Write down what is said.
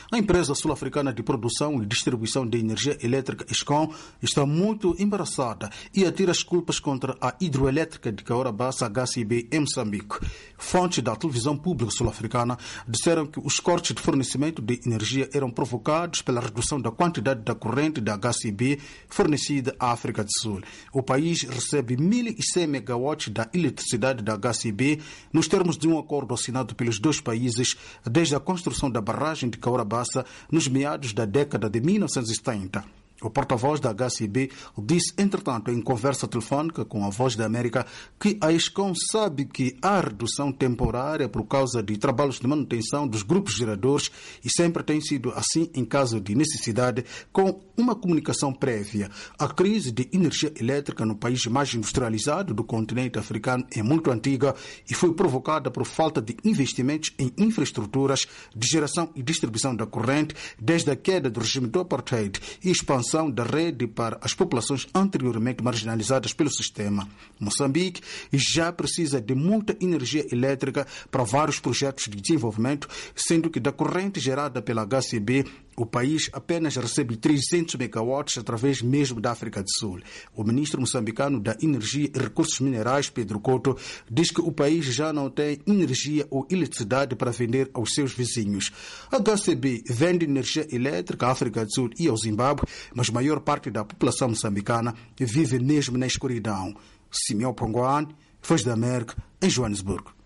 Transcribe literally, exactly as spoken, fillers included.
A empresa sul-africana de produção e distribuição de energia elétrica Eskom está muito embaraçada e atira as culpas contra a hidroelétrica de Cahora Bassa H C B em Moçambique. Fontes da televisão pública sul-africana disseram que os cortes de fornecimento de energia eram provocados pela redução da quantidade da corrente da H C B fornecida à África do Sul. O país recebe mil e cem megawatts da eletricidade da H C B nos termos de um acordo assinado pelos dois países desde a construção da barragem de Cahora Bassa nos meados da década de mil novecentos e setenta. O porta-voz da H C B disse, entretanto, em conversa telefónica com a Voz da América, que a Eskom sabe que há redução temporária por causa de trabalhos de manutenção dos grupos geradores e sempre tem sido assim em caso de necessidade, com uma comunicação prévia. A crise de energia elétrica no país mais industrializado do continente africano é muito antiga e foi provocada por falta de investimentos em infraestruturas de geração e distribuição da corrente desde a queda do regime do apartheid e expansão da rede para as populações anteriormente marginalizadas pelo sistema. Moçambique já precisa de muita energia elétrica para vários projetos de desenvolvimento, sendo que da corrente gerada pela H C B o país apenas recebe trezentos megawatts através mesmo da África do Sul. O ministro moçambicano da Energia e Recursos Minerais, Pedro Couto, diz que o país já não tem energia ou eletricidade para vender aos seus vizinhos. A H C B vende energia elétrica à África do Sul e ao Zimbábue, mas a maior parte da população moçambicana vive mesmo na escuridão. Simeão Pongoane, Voz da América, em Joanesburgo.